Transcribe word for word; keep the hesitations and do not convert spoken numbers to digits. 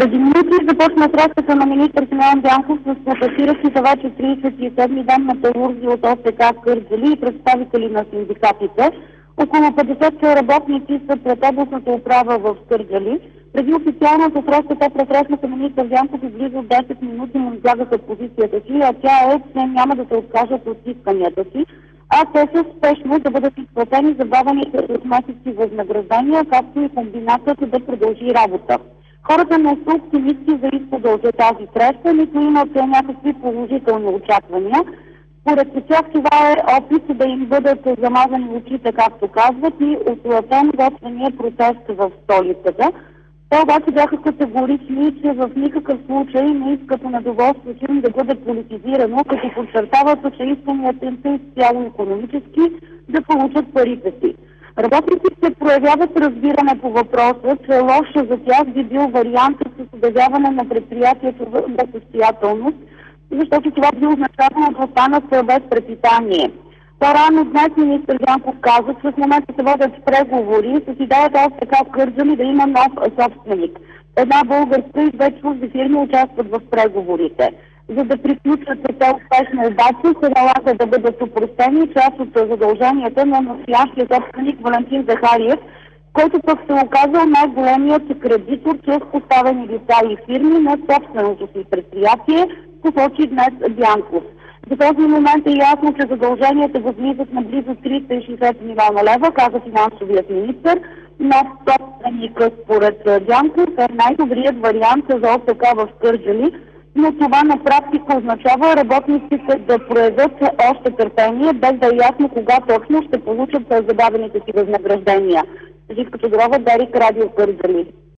Преди минути започна срещата на министър Симеон Дянков с протестиращите вече тридесет и седми ден металурзи от ОСК Кърджали и представители на синдикатите. Около петдесет работници са пред областната управа в Кърджали. Преди официалната среща те пресрещнаха министър Дянков и близо десет минути му излагаха позицията си, а тя е, че няма да се откажат от исканията си, а те са спешно да бъдат изплатени забавените от месеци възнаграждения, както и комбинацията да продължи работа. Хората не са оптимисти за изхода от тази среща, нито имат някакви положителни очаквания. Според тях това е опит да им бъдат замазани очите, както казват, и отлатен годствения протест в столицата. Те обаче бяха категорични, че в никакъв случай не искат недоволството им да бъде политизирано, като подчертават, че исканията им са изцяло икономически да получат парите си. Работниците проявяват разбиране по въпроса, че лошо за тях би бил вариантът с обявяване на предприятието в несъстоятелност, защото това би означавало да останат без препитание. По-рано днес министър Дянков каза, че в момента се водят преговори с идеята ОСК Кърджали да има нов собственик. Една българска и две чужди фирми участват в преговорите. За да приключат те успешно обаче, се налага да бъдат опростени част от задълженията на настоящия собственик Валентин Захариев, който пък се оказал най-големият кредитор чрез поставени лица и фирми на собственото си предприятие, посочи днес Дянков. За този момент е ясно, че задълженията възлизат на близо триста и шейсет милиона лева, каза финансовият министър, но собственикът според Дянков е най-добрият вариант за ОСК в Кърджали, но това на практика означава работниците да проявят още търпение, без да е ясно кога точно ще получат забавените си възнаграждения. Живка Тодорова, Дарик, Радио Кърджали.